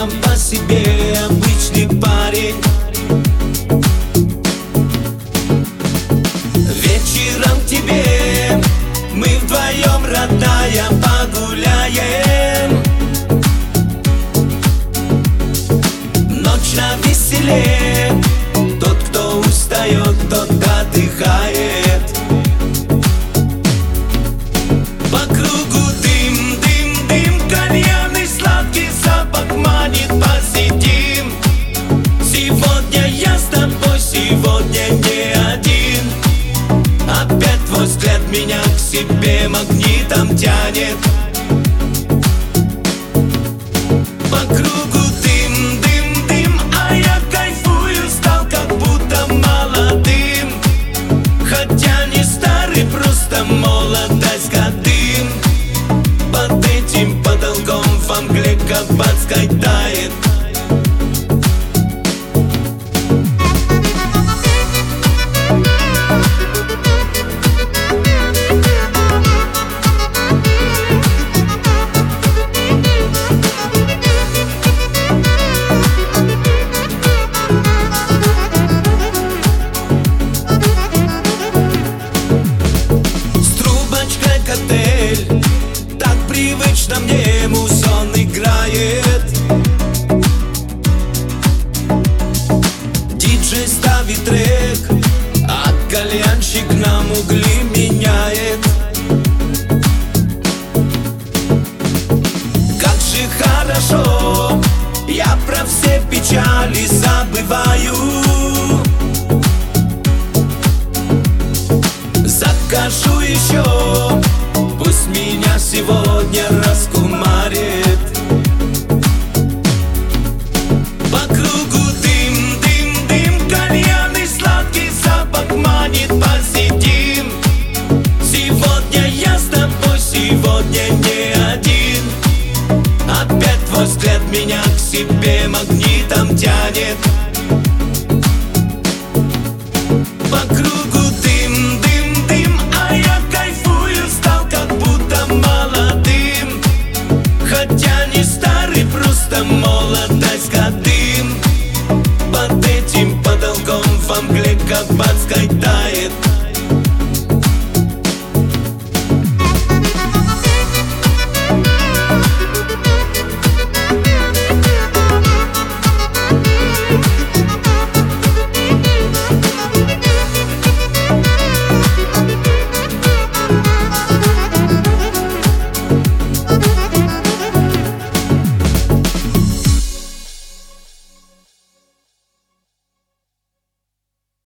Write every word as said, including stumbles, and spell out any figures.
сам по себе обычный парень. Вечером к тебе мы вдвоем, родная, погуляем. Ночь навеселе, тот, кто устает, тот отдыхает. По кругу дым, дым, дым, кальянный сладкий запах манит, посидим. Сегодня я с тобой, сегодня не один. Опять твой взгляд меня к себе магнитом тянет. По кругу дым, дым, дым, а я кайфую, стал как будто молодым. Хотя не старый, просто молодость годым. Под этим потолком во мгле кабацкой тает. Так привычно мне музон играет. Диджей ставит трек, а кальянщик нам угли меняет. Как же хорошо, я про все печали забываю. Закажу еще, пусть меня сегодня раскумарит. По кругу дым, дым, дым, кальянный сладкий запах манит, посидим. Сегодня я с тобой, сегодня не один. Опять твой взгляд меня к себе магнитом тянет. По кругу дым, дым, дым, а я кайфую, стал как будто молодым. Хотя не старый, просто молодость годым. Под этим потолком во мгле кабак